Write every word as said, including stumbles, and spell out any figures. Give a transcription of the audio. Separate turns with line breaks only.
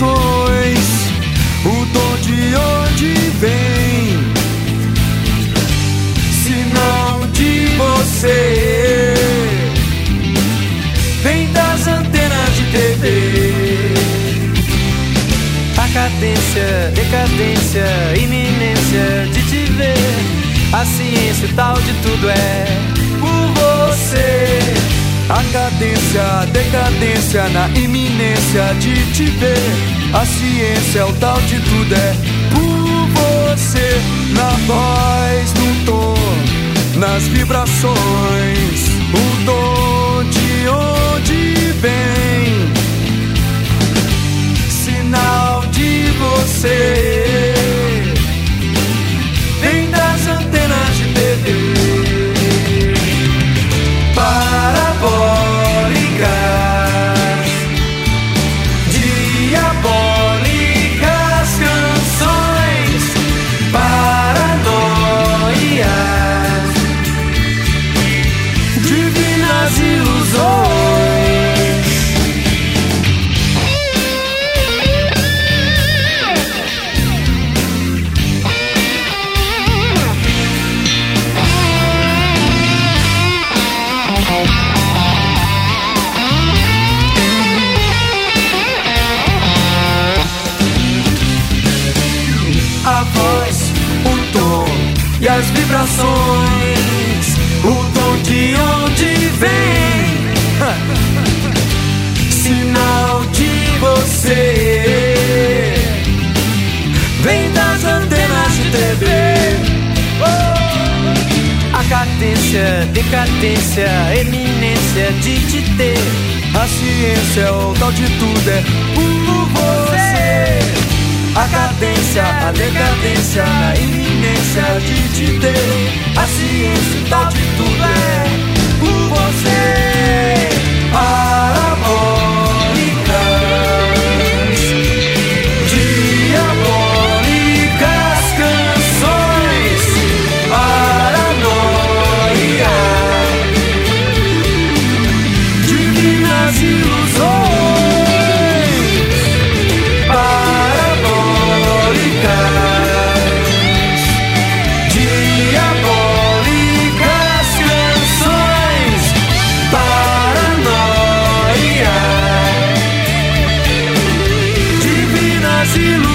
vibrações, o dom de onde vem, se não de você, vem das antenas de T V.
A cadência, decadência, iminência de te ver, a ciência tal de tudo é por você.
A cadência, decadência na iminência de te ver, a ciência é o tal de tudo é por você. Na voz, no tom, nas vibrações, o dom de onde vem, sinal de você, vem das antenas de T V. Parabólicas, diabólicas canções, paranoias, divinas ilusões. A voz, o tom e as vibrações, o dom de onde vem, sinal de você, vem das antenas de T V.
Oh! A cadência, decadência, eminência de te ter,
a ciência, o tal de tudo é por você. A cadência, a decadência, a iminência de te ter, a ciência, o tal de tudo é por você. Parabólicas, diabólicas canções, paranoia, divinas ilusões. Ilusões.